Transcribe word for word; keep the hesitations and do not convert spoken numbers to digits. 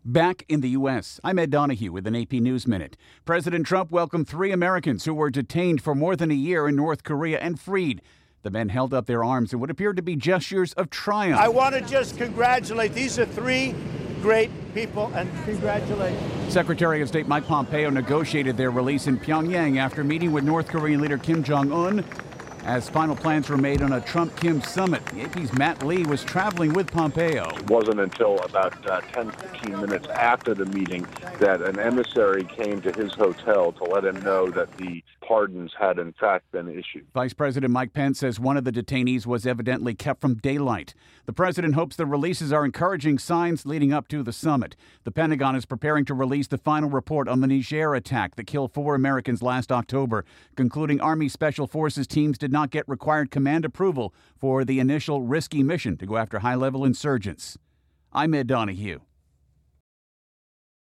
Back in the U S, I'm Ed Donahue with an A P News Minute. President Trump welcomed three Americans who were detained for more than a year in North Korea and freed. The men held up their arms in what appeared to be gestures of triumph. I want to just congratulate. These are three great people, and congratulations. Secretary of State Mike Pompeo negotiated their release in Pyongyang after meeting with North Korean leader Kim Jong-un. As final plans were made on a Trump-Kim summit, the A P's Matt Lee was traveling with Pompeo. It wasn't until about uh, ten, fifteen minutes after the meeting that an emissary came to his hotel to let him know that the pardons had in fact been issued. Vice President Mike Pence says one of the detainees was evidently kept from daylight. The president hopes the releases are encouraging signs leading up to the summit. The Pentagon is preparing to release the final report on the Niger attack that killed four Americans last October, concluding Army Special Forces teams did not get required command approval for the initial risky mission to go after high-level insurgents. I'm Ed Donahue.